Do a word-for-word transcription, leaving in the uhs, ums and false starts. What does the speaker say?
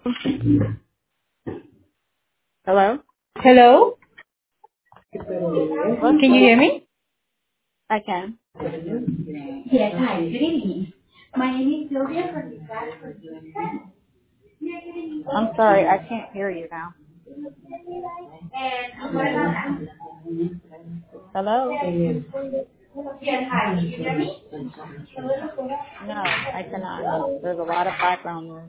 Hello? Hello? What? Can you hear me? I can. Yes, hi. Good evening. My name is Sylvia from I'm sorry, I can't hear you now. and what about now? Hello? Yes, hi. Can you hear me? No, I cannot. There's a lot of background noise.